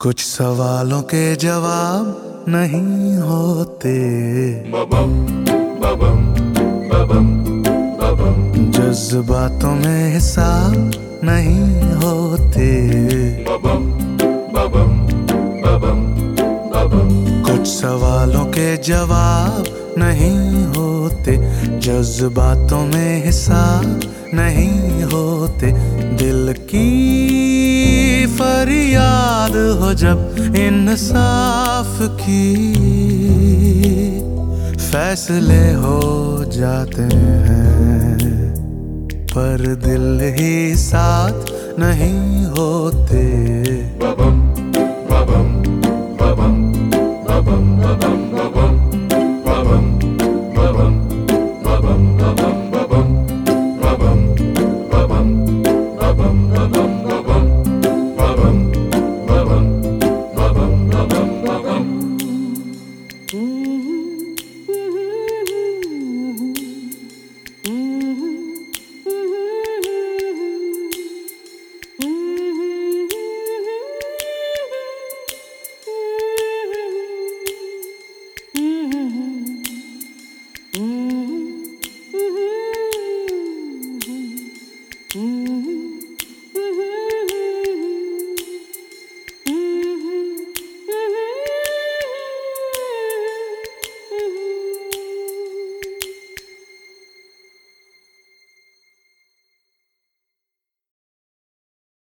कुछ सवालों के जवाब नहीं होते, जज्बातों में हिसाब नहीं होते। कुछ सवालों के जवाब नहीं होते, जज्बातों में हिसाब नहीं होते। दिल की फरियाद हो जब इंसाफ की, फैसले हो जाते हैं पर दिल ही साथ नहीं होते।